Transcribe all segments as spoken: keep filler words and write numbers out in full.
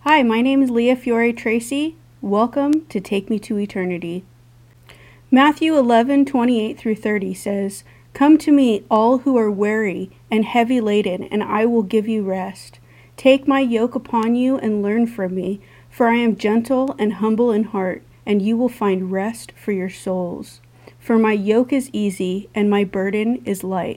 Hi, my name is Leah Fiore Tracy. Welcome to Take Me to Eternity. Matthew eleven twenty-eight through thirty says, "Come to me, all who are weary and heavy laden, and I will give you rest. Take my yoke upon you and learn from me, for I am gentle and humble in heart, and you will find rest for your souls. For my yoke is easy and my burden is light."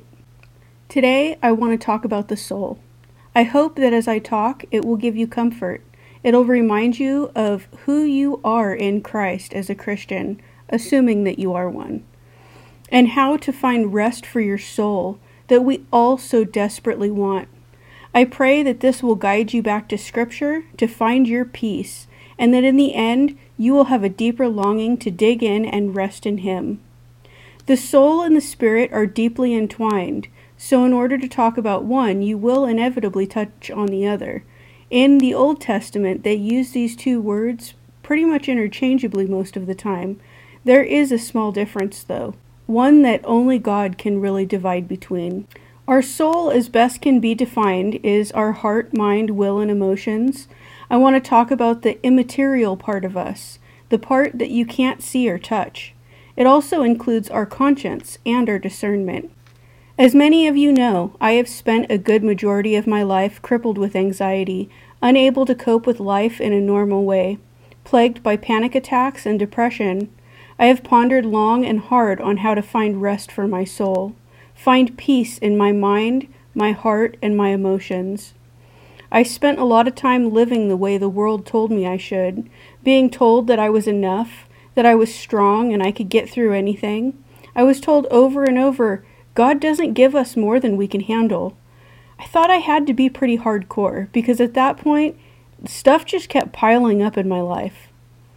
Today, I want to talk about the soul. I hope that as I talk, it will give you comfort. It'll remind you of who you are in Christ as a Christian, assuming that you are one, and how to find rest for your soul that we all so desperately want. I pray that this will guide you back to Scripture to find your peace, and that in the end, you will have a deeper longing to dig in and rest in Him. The soul and the spirit are deeply entwined, so in order to talk about one, you will inevitably touch on the other. In the Old Testament, they use these two words pretty much interchangeably most of the time. There is a small difference, though, one that only God can really divide between. Our soul, as best can be defined, is our heart, mind, will, and emotions. I want to talk about the immaterial part of us, the part that you can't see or touch. It also includes our conscience and our discernment. As many of you know, I have spent a good majority of my life crippled with anxiety, unable to cope with life in a normal way. Plagued by panic attacks and depression, I have pondered long and hard on how to find rest for my soul, find peace in my mind, my heart, and my emotions. I spent a lot of time living the way the world told me I should, being told that I was enough, that I was strong and I could get through anything. I was told over and over, God doesn't give us more than we can handle. I thought I had to be pretty hardcore, because at that point, stuff just kept piling up in my life.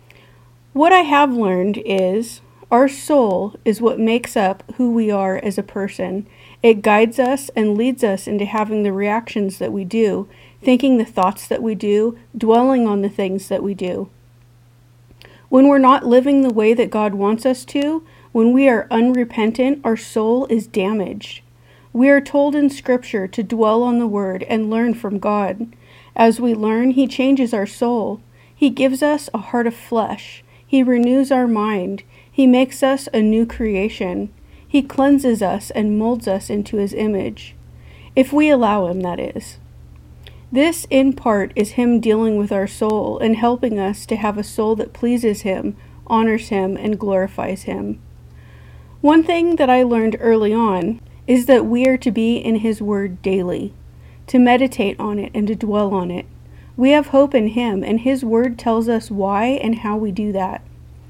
What I have learned is, our soul is what makes up who we are as a person. It guides us and leads us into having the reactions that we do, thinking the thoughts that we do, dwelling on the things that we do. When we're not living the way that God wants us to, when we are unrepentant, our soul is damaged. We are told in Scripture to dwell on the Word and learn from God. As we learn, He changes our soul. He gives us a heart of flesh. He renews our mind. He makes us a new creation. He cleanses us and molds us into His image. If we allow Him, that is. This, in part, is Him dealing with our soul and helping us to have a soul that pleases Him, honors Him, and glorifies Him. One thing that I learned early on is that we are to be in His Word daily, to meditate on it and to dwell on it. We have hope in Him, and His Word tells us why and how we do that.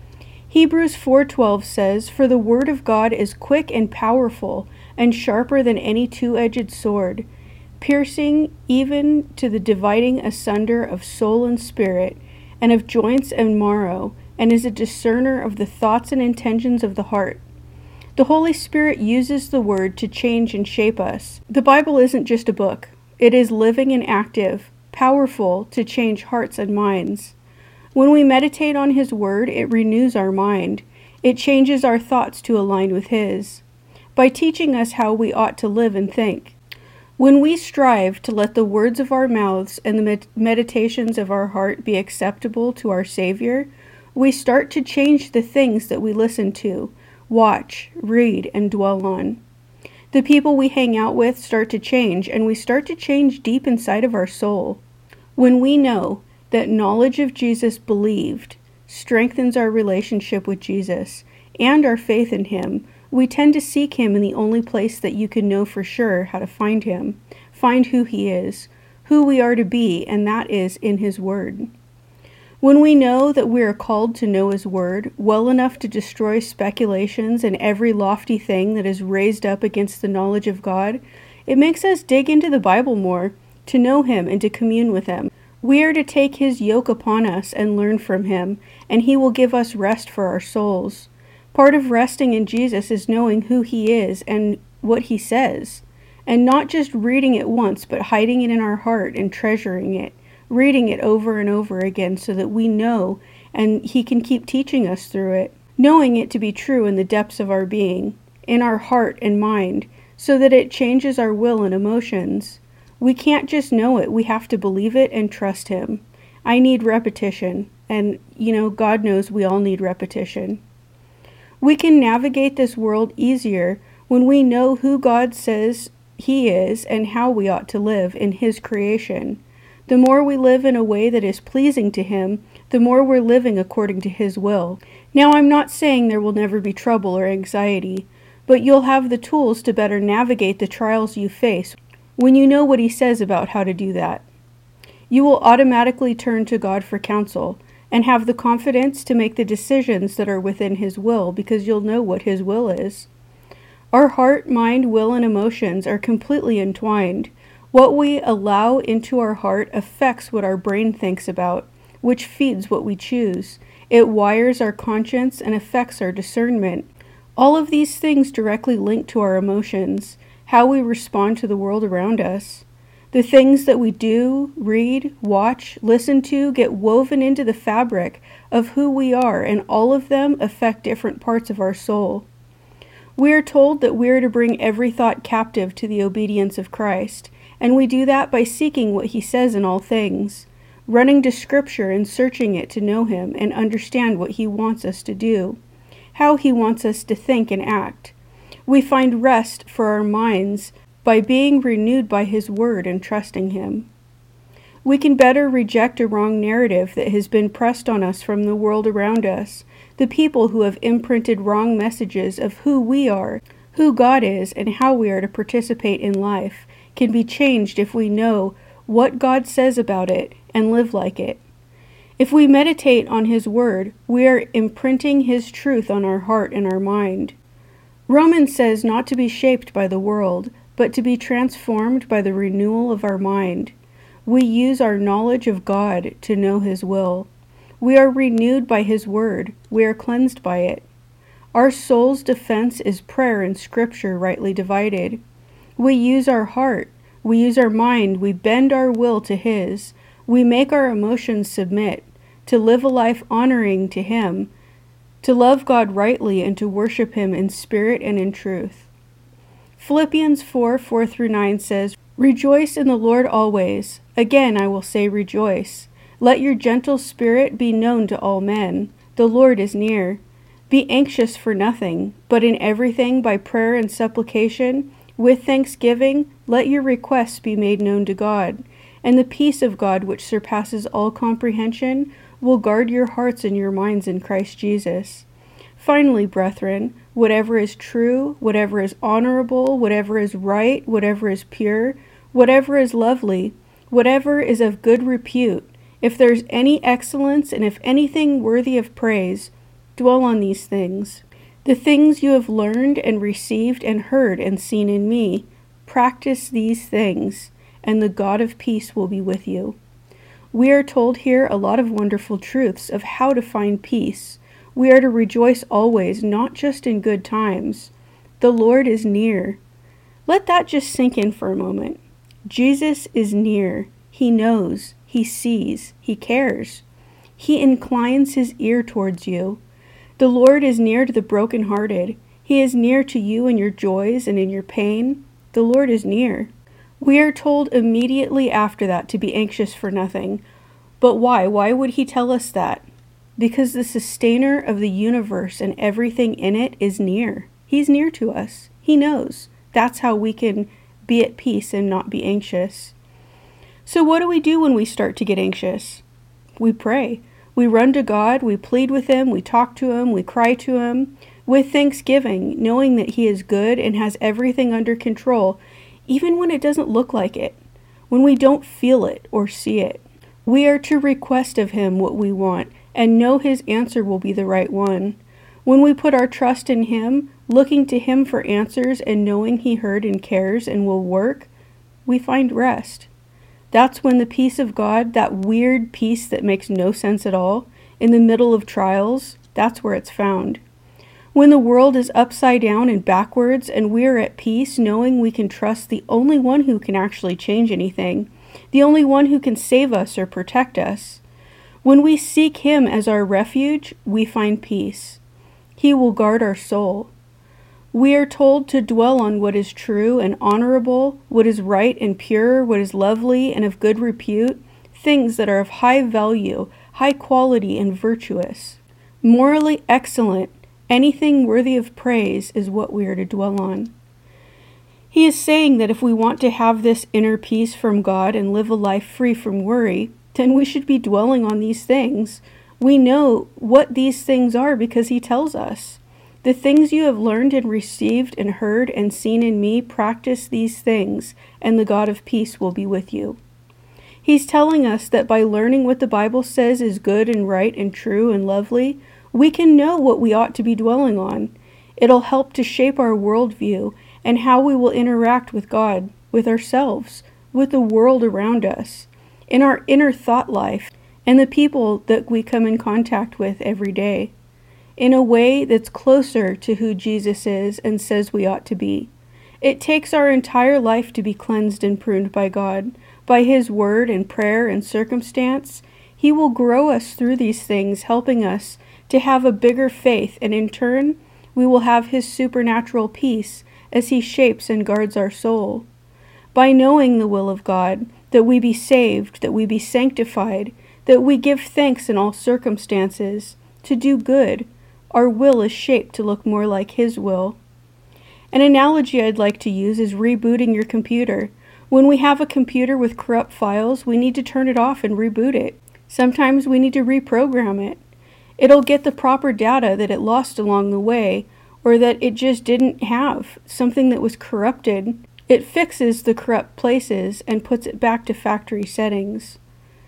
Hebrews four twelve says, "For the Word of God is quick and powerful, and sharper than any two-edged sword, piercing even to the dividing asunder of soul and spirit, and of joints and marrow, and is a discerner of the thoughts and intentions of the heart." The Holy Spirit uses the Word to change and shape us. The Bible isn't just a book. It is living and active, powerful to change hearts and minds. When we meditate on His Word, it renews our mind. It changes our thoughts to align with His, by teaching us how we ought to live and think. When we strive to let the words of our mouths and the med- meditations of our heart be acceptable to our Savior, we start to change the things that we listen to, watch, read, and dwell on. The people we hang out with start to change, and we start to change deep inside of our soul. When we know that knowledge of Jesus believed strengthens our relationship with Jesus and our faith in Him, we tend to seek Him in the only place that you can know for sure how to find Him, find who He is, who we are to be, and that is in His Word. When we know that we are called to know His Word well enough to destroy speculations and every lofty thing that is raised up against the knowledge of God, it makes us dig into the Bible more, to know Him and to commune with Him. We are to take His yoke upon us and learn from Him, and He will give us rest for our souls. Part of resting in Jesus is knowing who He is and what He says, and not just reading it once, but hiding it in our heart and treasuring it, reading it over and over again so that we know and He can keep teaching us through it, knowing it to be true in the depths of our being, in our heart and mind, so that it changes our will and emotions. We can't just know it, we have to believe it and trust Him. I need repetition. And, you know, God knows we all need repetition. We can navigate this world easier when we know who God says He is and how we ought to live in His creation. The more we live in a way that is pleasing to Him, the more we're living according to His will. Now, I'm not saying there will never be trouble or anxiety, but you'll have the tools to better navigate the trials you face when you know what He says about how to do that. You will automatically turn to God for counsel and have the confidence to make the decisions that are within His will because you'll know what His will is. Our heart, mind, will, and emotions are completely entwined. What we allow into our heart affects what our brain thinks about, which feeds what we choose. It wires our conscience and affects our discernment. All of these things directly link to our emotions, how we respond to the world around us. The things that we do, read, watch, listen to get woven into the fabric of who we are, and all of them affect different parts of our soul. We are told that we are to bring every thought captive to the obedience of Christ, and we do that by seeking what He says in all things, running to Scripture and searching it to know Him and understand what He wants us to do, how He wants us to think and act. We find rest for our minds by being renewed by His Word and trusting Him. We can better reject a wrong narrative that has been pressed on us from the world around us, the people who have imprinted wrong messages of who we are, who God is, and how we are to participate in life, can be changed if we know what God says about it and live like it. If we meditate on His Word, we are imprinting His truth on our heart and our mind. Romans says not to be shaped by the world, but to be transformed by the renewal of our mind. We use our knowledge of God to know His will. We are renewed by His Word. We are cleansed by it. Our soul's defense is prayer and Scripture rightly divided. We use our heart. We use our mind. We bend our will to His. We make our emotions submit, to live a life honoring to Him, to love God rightly, and to worship Him in spirit and in truth. Philippians four, four through nine says, Rejoice in the Lord always. Again I will say rejoice. Let your gentle spirit be known to all men. The Lord is near. Be anxious for nothing, but in everything by prayer and supplication, with thanksgiving, let your requests be made known to God. And the peace of God, which surpasses all comprehension, will guard your hearts and your minds in Christ Jesus. Finally, brethren, whatever is true, whatever is honorable, whatever is right, whatever is pure, whatever is lovely, whatever is of good repute, if there is any excellence and if anything worthy of praise, dwell on these things. The things you have learned and received and heard and seen in me, practice these things, and the God of peace will be with you. We are told here a lot of wonderful truths of how to find peace. We are to rejoice always, not just in good times. The Lord is near. Let that just sink in for a moment. Jesus is near. He knows. He sees. He cares. He inclines His ear towards you. The Lord is near to the brokenhearted. He is near to you in your joys and in your pain. The Lord is near. We are told immediately after that to be anxious for nothing. But why? Why would He tell us that? Because the sustainer of the universe and everything in it is near. He's near to us. He knows. That's how we can be at peace and not be anxious. So what do we do when we start to get anxious? We pray. We run to God. We plead with Him. We talk to Him. We cry to Him with thanksgiving, knowing that He is good and has everything under control, even when it doesn't look like it, when we don't feel it or see it. We are to request of Him what we want and know His answer will be the right one. When we put our trust in Him, looking to Him for answers and knowing He heard and cares and will work, we find rest. That's when the peace of God, that weird peace that makes no sense at all, in the middle of trials, that's where it's found. When the world is upside down and backwards and we are at peace, knowing we can trust the only one who can actually change anything, the only one who can save us or protect us. When we seek Him as our refuge, we find peace. He will guard our soul. We are told to dwell on what is true and honorable, what is right and pure, what is lovely and of good repute. things that are of high value, high quality, and virtuous. Morally excellent, anything worthy of praise is what we are to dwell on. He is saying that if we want to have this inner peace from God and live a life free from worry, then we should be dwelling on these things. We know what these things are because he tells us. The things you have learned and received and heard and seen in me, practice these things, and the God of peace will be with you. He's telling us that by learning what the Bible says is good and right and true and lovely, we can know what we ought to be dwelling on. It'll help to shape our worldview and how we will interact with God, with ourselves, with the world around us, in our inner thought life, and the people that we come in contact with every day, in a way that's closer to who Jesus is and says we ought to be. It takes our entire life to be cleansed and pruned by God, by his word and prayer and circumstance. He will grow us through these things, helping us to have a bigger faith, and in turn, we will have his supernatural peace as he shapes and guards our soul. By knowing the will of God, that we be saved, that we be sanctified, that we give thanks in all circumstances, to do good, our will is shaped to look more like his will. An analogy I'd like to use is rebooting your computer. When we have a computer with corrupt files, we need to turn it off and reboot it. Sometimes we need to reprogram it. It'll get the proper data that it lost along the way, or that it just didn't have, something that was corrupted. It fixes the corrupt places and puts it back to factory settings.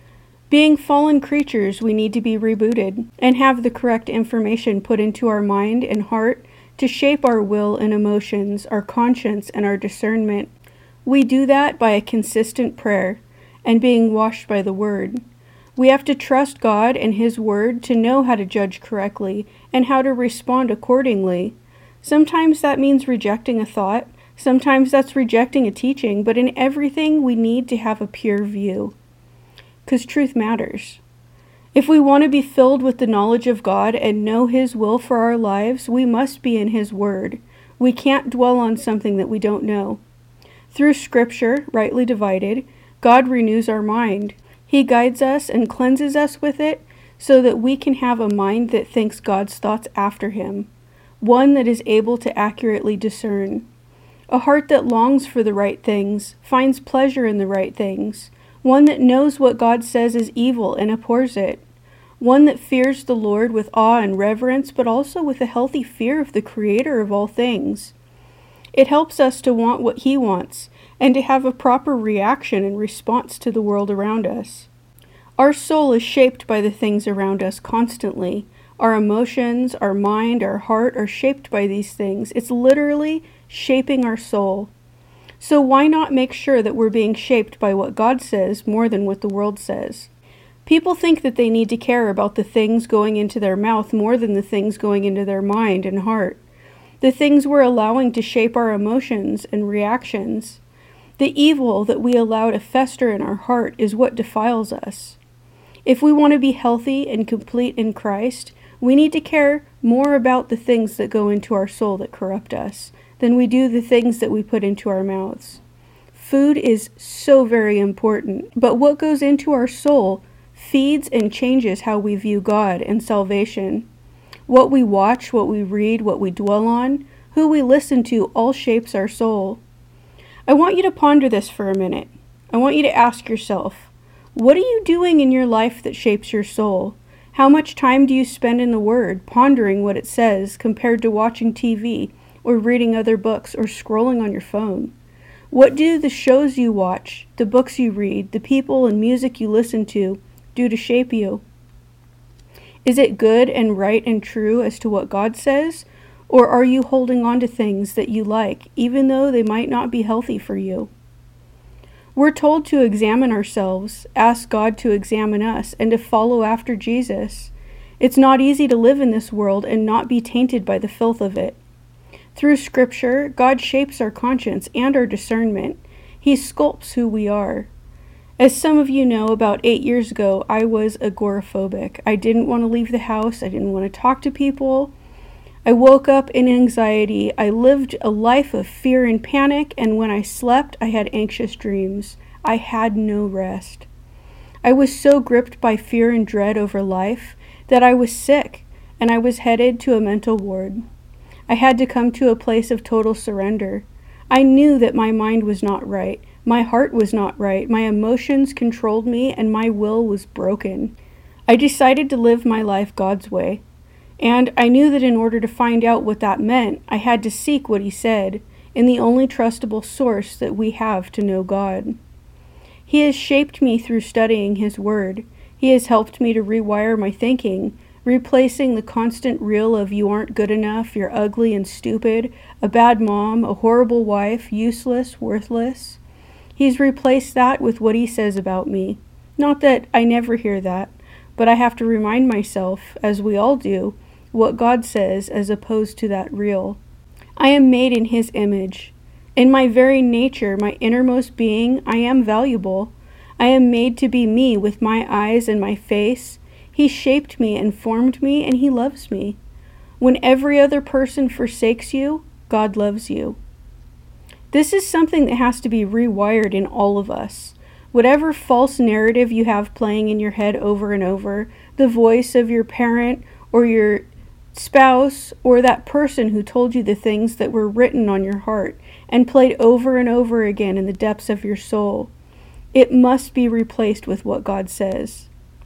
Being fallen creatures, we need to be rebooted and have the correct information put into our mind and heart to shape our will and emotions, our conscience, and our discernment. We do that by a consistent prayer and being washed by the Word. We have to trust God and his Word to know how to judge correctly and how to respond accordingly. Sometimes that means rejecting a thought. Sometimes that's rejecting a teaching, but in everything we need to have a pure view. Because truth matters. If we want to be filled with the knowledge of God and know his will for our lives, we must be in his Word. We can't dwell on something that we don't know. Through Scripture, rightly divided, God renews our mind. He guides us and cleanses us with it so that we can have a mind that thinks God's thoughts after him, one that is able to accurately discern. A heart that longs for the right things, finds pleasure in the right things, one that knows what God says is evil and abhors it, one that fears the Lord with awe and reverence, but also with a healthy fear of the Creator of all things. It helps us to want what he wants and to have a proper reaction and response to the world around us. Our soul is shaped by the things around us constantly. Our emotions, our mind, our heart are shaped by these things. It's literally shaping our soul. So why not make sure that we're being shaped by what God says more than what the world says? People think that they need to care about the things going into their mouth more than the things going into their mind and heart. The things we're allowing to shape our emotions and reactions. The evil that we allow to fester in our heart is what defiles us. If we want to be healthy and complete in Christ, we need to care more about the things that go into our soul that corrupt us than we do the things that we put into our mouths. Food is so very important, but what goes into our soul feeds and changes how we view God and salvation. What we watch, what we read, what we dwell on, who we listen to all shapes our soul. I want you to ponder this for a minute. I want you to ask yourself, what are you doing in your life that shapes your soul? How much time do you spend in the Word, pondering what it says, compared to watching T V, or reading other books, or scrolling on your phone? What do the shows you watch, the books you read, the people and music you listen to do to shape you? Is it good and right and true as to what God says? Or are you holding on to things that you like, even though they might not be healthy for you? We're told to examine ourselves, ask God to examine us, and to follow after Jesus. It's not easy to live in this world and not be tainted by the filth of it. Through Scripture, God shapes our conscience and our discernment. He sculpts who we are. As some of you know, about eight years ago, I was agoraphobic. I didn't want to leave the house. I didn't want to talk to people. I woke up in anxiety. I lived a life of fear and panic, and when I slept, I had anxious dreams. I had no rest. I was so gripped by fear and dread over life that I was sick, and I was headed to a mental ward. I had to come to a place of total surrender. I knew that my mind was not right, my heart was not right, my emotions controlled me, and my will was broken. I decided to live my life God's way, and I knew that in order to find out what that meant, I had to seek what He said in the only trustable source that we have to know God. He has shaped me through studying His Word. He has helped me to rewire my thinking, replacing the constant reel of you aren't good enough, you're ugly and stupid, a bad mom, a horrible wife, useless, worthless. He's replaced that with what He says about me. Not that I never hear that, but I have to remind myself, as we all do, what God says as opposed to that reel. I am made in His image. In my very nature, my innermost being, I am valuable. I am made to be me with my eyes and my face. He shaped me and formed me, and He loves me. When every other person forsakes you, God loves you. This is something that has to be rewired in all of us. Whatever false narrative you have playing in your head over and over, the voice of your parent or your spouse or that person who told you the things that were written on your heart and played over and over again in the depths of your soul, it must be replaced with what God says.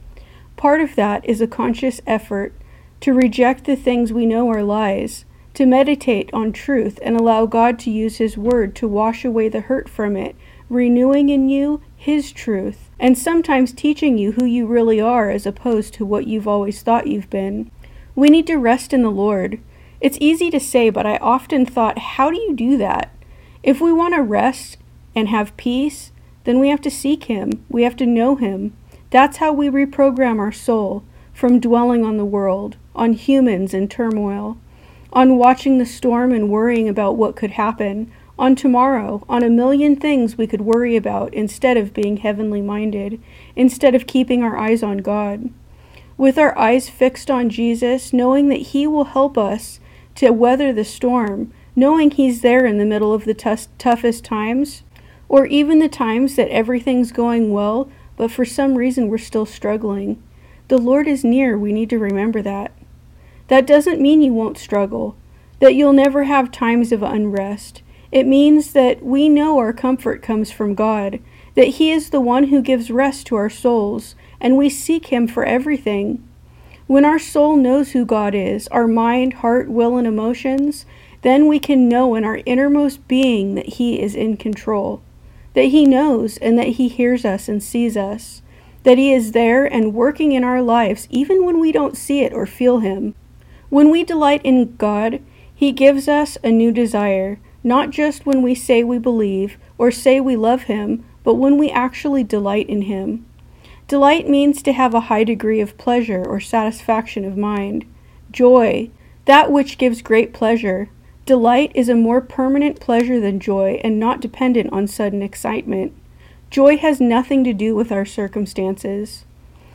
Part of that is a conscious effort to reject the things we know are lies, to meditate on truth and allow God to use His Word to wash away the hurt from it, renewing in you His truth, and sometimes teaching you who you really are as opposed to what you've always thought you've been. We need to rest in the Lord. It's easy to say, but I often thought, how do you do that? If we want to rest and have peace, then we have to seek Him. We have to know Him. That's how we reprogram our soul from dwelling on the world, on humans in turmoil, on watching the storm and worrying about what could happen, on tomorrow, on a million things we could worry about instead of being heavenly minded, instead of keeping our eyes on God. With our eyes fixed on Jesus, knowing that He will help us to weather the storm, knowing He's there in the middle of the t- toughest times, or even the times that everything's going well, but for some reason we're still struggling. The Lord is near. We need to remember that. That doesn't mean you won't struggle, that you'll never have times of unrest. It means that we know our comfort comes from God, that He is the one who gives rest to our souls, and we seek Him for everything. When our soul knows who God is, our mind, heart, will, and emotions, then we can know in our innermost being that He is in control, that He knows and that He hears us and sees us, that He is there and working in our lives even when we don't see it or feel Him. When we delight in God, He gives us a new desire, not just when we say we believe or say we love Him, but when we actually delight in Him. Delight means to have a high degree of pleasure or satisfaction of mind. Joy, that which gives great pleasure. Delight is a more permanent pleasure than joy and not dependent on sudden excitement. Joy has nothing to do with our circumstances.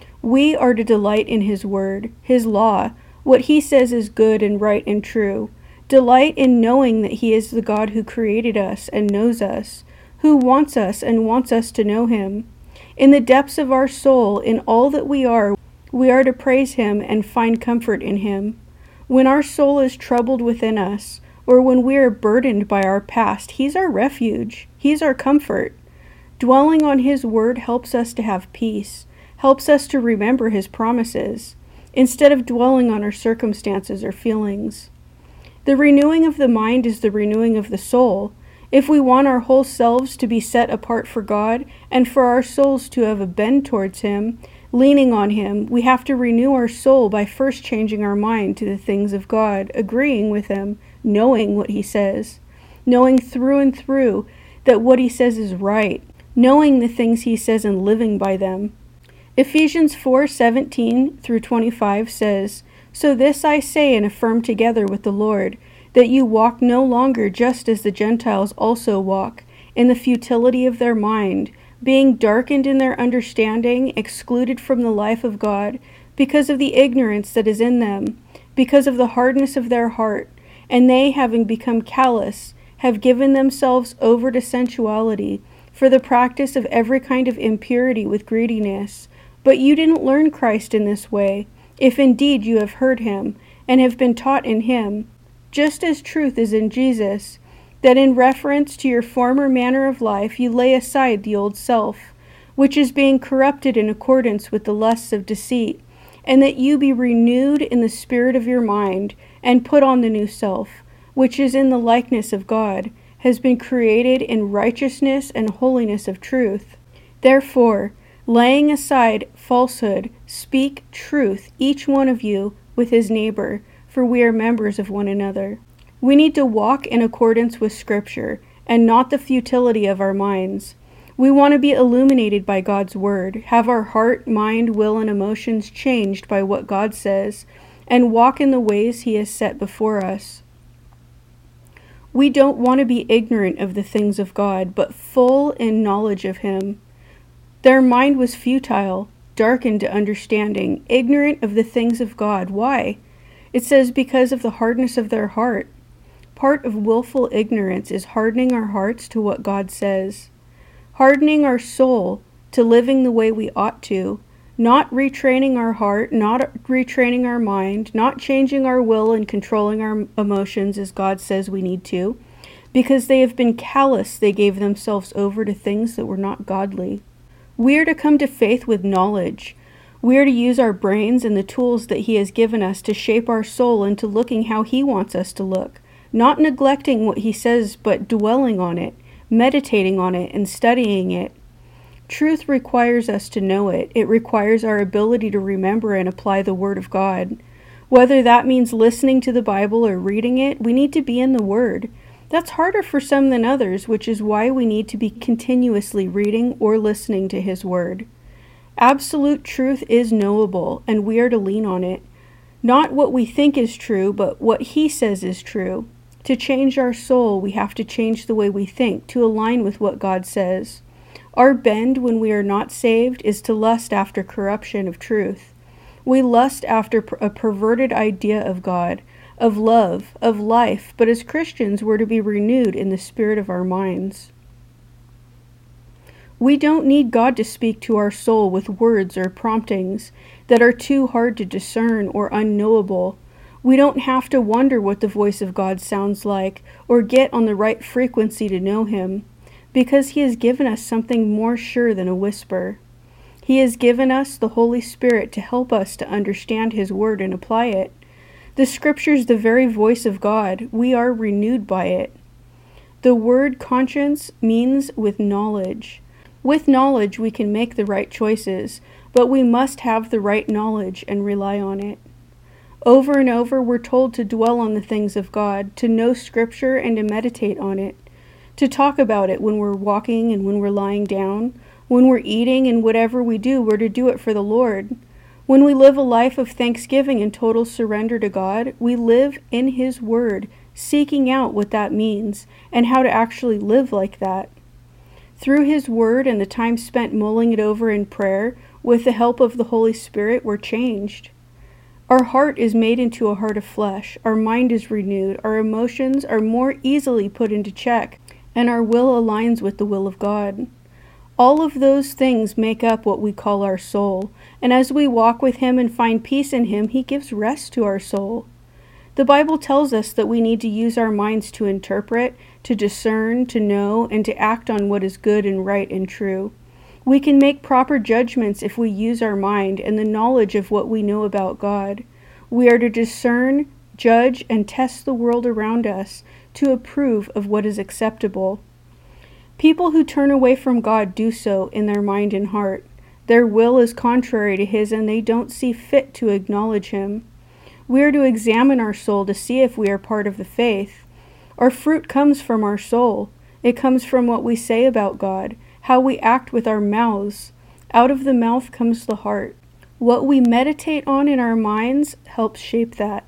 We are to delight in His Word, His law, what He says is good and right and true. Delight in knowing that He is the God who created us and knows us, who wants us and wants us to know Him. In the depths of our soul, in all that we are, we are to praise Him and find comfort in Him. When our soul is troubled within us, or when we are burdened by our past, He's our refuge. He's our comfort. Dwelling on His Word helps us to have peace, helps us to remember His promises, instead of dwelling on our circumstances or feelings. The renewing of the mind is the renewing of the soul. If we want our whole selves to be set apart for God and for our souls to have a bend towards Him, leaning on Him, we have to renew our soul by first changing our mind to the things of God, agreeing with Him, knowing what He says, knowing through and through that what He says is right, knowing the things He says and living by them. Ephesians four seventeen through twenty-five says, "So this I say and affirm together with the Lord, that you walk no longer just as the Gentiles also walk, in the futility of their mind, being darkened in their understanding, excluded from the life of God, because of the ignorance that is in them, because of the hardness of their heart, and they, having become callous, have given themselves over to sensuality, for the practice of every kind of impurity with greediness. But you didn't learn Christ in this way, if indeed you have heard him, and have been taught in him, just as truth is in Jesus, that in reference to your former manner of life you lay aside the old self, which is being corrupted in accordance with the lusts of deceit, and that you be renewed in the spirit of your mind, and put on the new self, which is in the likeness of God, has been created in righteousness and holiness of truth. Therefore, laying aside falsehood, speak truth, each one of you, with his neighbor, for we are members of one another. We need to walk in accordance with Scripture, and not the futility of our minds. We want to be illuminated by God's Word, have our heart, mind, will, and emotions changed by what God says, and walk in the ways he has set before us. We don't want to be ignorant of the things of God, but full in knowledge of him. Their mind was futile, darkened to understanding, ignorant of the things of God. Why? It says, because of the hardness of their heart. Part of willful ignorance is hardening our hearts to what God says, hardening our soul to living the way we ought to, not retraining our heart, not retraining our mind, not changing our will and controlling our emotions as God says we need to, because they have been callous. They gave themselves over to things that were not godly. We are to come to faith with knowledge. We are to use our brains and the tools that he has given us to shape our soul into looking how he wants us to look, not neglecting what he says, but dwelling on it, meditating on it, and studying it. Truth requires us to know it. It requires our ability to remember and apply the Word of God. Whether that means listening to the Bible or reading it, we need to be in the Word. That's harder for some than others, which is why we need to be continuously reading or listening to his Word. Absolute truth is knowable, and we are to lean on it. Not what we think is true, but what he says is true. To change our soul, we have to change the way we think to align with what God says. Our bend when we are not saved is to lust after corruption of truth. We lust after a perverted idea of God, of love, of life, but as Christians we're to be renewed in the spirit of our minds. We don't need God to speak to our soul with words or promptings that are too hard to discern or unknowable. We don't have to wonder what the voice of God sounds like or get on the right frequency to know him, because he has given us something more sure than a whisper. He has given us the Holy Spirit to help us to understand his word and apply it. The Scripture is the very voice of God. We are renewed by it. The word conscience means with knowledge. With knowledge we can make the right choices, but we must have the right knowledge and rely on it. Over and over we're told to dwell on the things of God, to know Scripture and to meditate on it, to talk about it when we're walking and when we're lying down, when we're eating, and whatever we do, we're to do it for the Lord. When we live a life of thanksgiving and total surrender to God, we live in his word, seeking out what that means and how to actually live like that. Through his word and the time spent mulling it over in prayer, with the help of the Holy Spirit, we're changed. Our heart is made into a heart of flesh, our mind is renewed, our emotions are more easily put into check, and our will aligns with the will of God. All of those things make up what we call our soul, and as we walk with him and find peace in him, he gives rest to our soul. The Bible tells us that we need to use our minds to interpret, to discern, to know, and to act on what is good and right and true. We can make proper judgments if we use our mind and the knowledge of what we know about God. We are to discern, judge, and test the world around us to approve of what is acceptable. People who turn away from God do so in their mind and heart. Their will is contrary to his, and they don't see fit to acknowledge him. We are to examine our soul to see if we are part of the faith. Our fruit comes from our soul. It comes from what we say about God, how we act with our mouths. Out of the mouth comes the heart. What we meditate on in our minds helps shape that.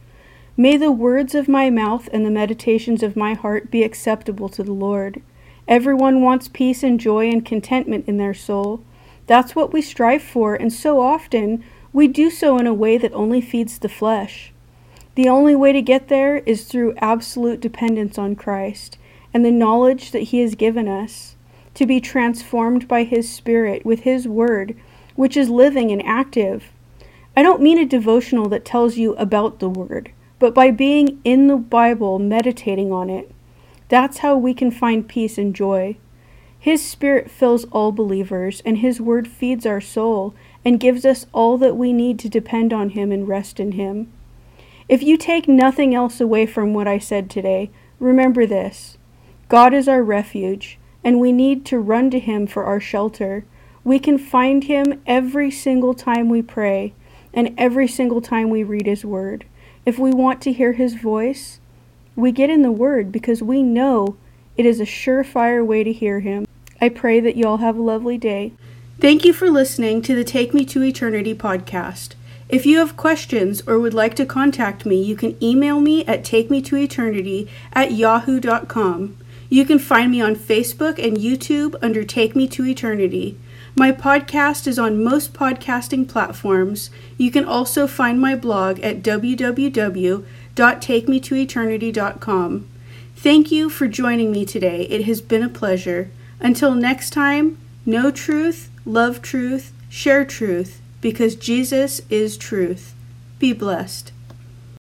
May the words of my mouth and the meditations of my heart be acceptable to the Lord. Everyone wants peace and joy and contentment in their soul. That's what we strive for, and so often we do so in a way that only feeds the flesh. The only way to get there is through absolute dependence on Christ and the knowledge that he has given us. To be transformed by his Spirit with his word, which is living and active. I don't mean a devotional that tells you about the Word, but by being in the Bible, meditating on it. That's how we can find peace and joy. His Spirit fills all believers, and His Word feeds our soul and gives us all that we need to depend on Him and rest in Him. If you take nothing else away from what I said today, remember this: God is our refuge, and we need to run to Him for our shelter. We can find Him every single time we pray and every single time we read His Word. If we want to hear His voice, we get in the Word because we know it is a surefire way to hear Him. I pray that you all have a lovely day. Thank you for listening to the Take Me to Eternity podcast. If you have questions or would like to contact me, you can email me at takemetoeternity at yahoo dot com. You can find me on Facebook and YouTube under Take Me to Eternity. My podcast is on most podcasting platforms. You can also find my blog at w w w dot take me to eternity dot com. Thank you for joining me today. It has been a pleasure. Until next time, know truth, love truth, share truth, because Jesus is truth. Be blessed.